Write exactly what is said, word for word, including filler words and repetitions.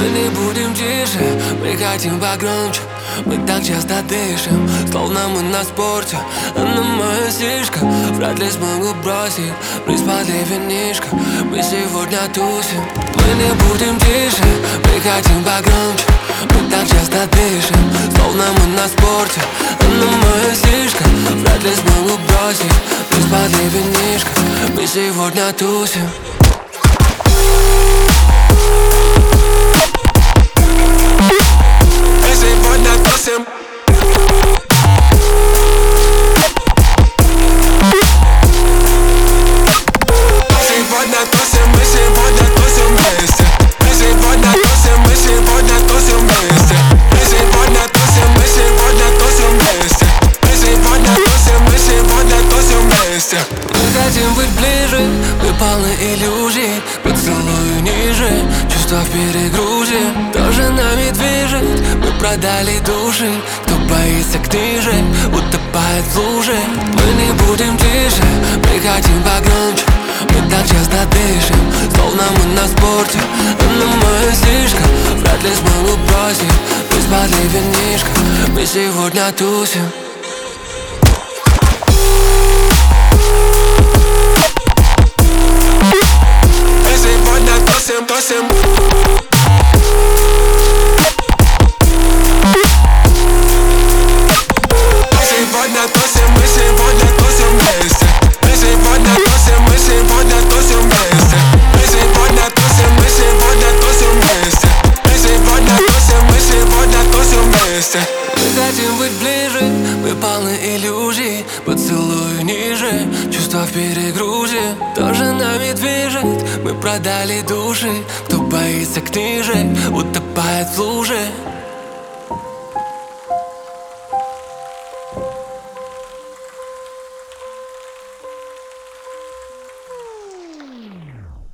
Мы не будем тише, мы хотим погромче. Мы так часто дышим, словно мы на спорте. Она моя сишка, вряд ли смогу бросить. Приспали винишко, мы сегодня тусим. Мы не будем тише, мы хотим погромче. Мы так часто дышим, словно мы на спорте. Она моя сишка, вряд ли смогу бросить. Приспали винишко, мы сегодня тусим. Мы сегодня тусим. Мы сегодня тусим, мы сегодня тусим вместе. Мы сегодня тусим, мы сегодня тусим вместе. Мы сегодня тусим, мы сегодня тусим вместе. Мы сегодня тусим, мы сегодня тусим вместе. Мы хотим быть ближе, мы полны иллюзий. Поцелую ниже, чувства в перегрузе. Тоже нами движет, мы продали души. Кто боится книжек, утопает в луже. Мы не будем тише, мы хотим погромче. Мы так часто дышим, словно мы на спорте. Она моя сишка, вряд ли смогу бросить. Приспали винишко, мы сегодня тусим. Мы сегодня тусим, тусим. Мы сегодня тусим, мы сегодня тусим вместе. Мы сегодня тусим, мы сегодня тусим вместе. Мы сегодня тусим, мы сегодня тусим вместе. Мы сегодня тусим, мы сегодня тусим вместе. Мы хотим быть ближе, мы полны иллюзий. Поцелую ниже, чувства в перегрузе. Тоже нами движет, мы продали души. Кто боится книжек, утопает в луже.